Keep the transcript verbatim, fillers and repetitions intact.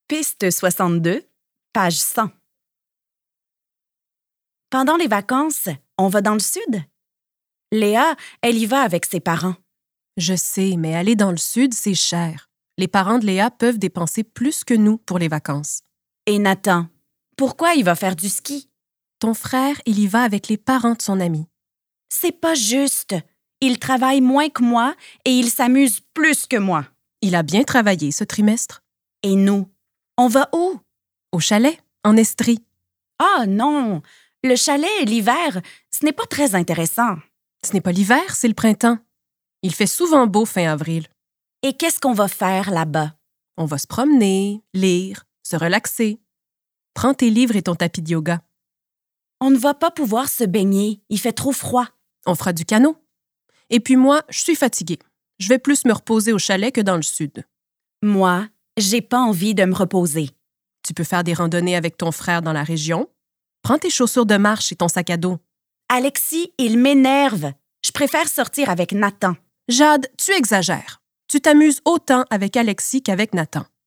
Piste soixante-deux, page cent. Pendant les vacances, on va dans le sud? Léa, elle y va avec ses parents. Je sais, mais aller dans le sud, c'est cher. Les parents de Léa peuvent dépenser plus que nous pour les vacances. Et Nathan, pourquoi il va faire du ski? Ton frère, il y va avec les parents de son ami. C'est pas juste. Il travaille moins que moi et il s'amuse plus que moi. Il a bien travaillé ce trimestre. Et nous, on va où? Au chalet, en Estrie. Ah non, le chalet l'hiver, ce n'est pas très intéressant. Ce n'est pas l'hiver, c'est le printemps. Il fait souvent beau fin avril. Et qu'est-ce qu'on va faire là-bas? On va se promener, lire, se relaxer. Prends tes livres et ton tapis de yoga. On ne va pas pouvoir se baigner, il fait trop froid. On fera du canot. Et puis moi, je suis fatiguée. Je vais plus me reposer au chalet que dans le sud. Moi, j'ai pas envie de me reposer. Tu peux faire des randonnées avec ton frère dans la région. Prends tes chaussures de marche et ton sac à dos. Alexis, il m'énerve. Je préfère sortir avec Nathan. Jade, tu exagères. Tu t'amuses autant avec Alexis qu'avec Nathan.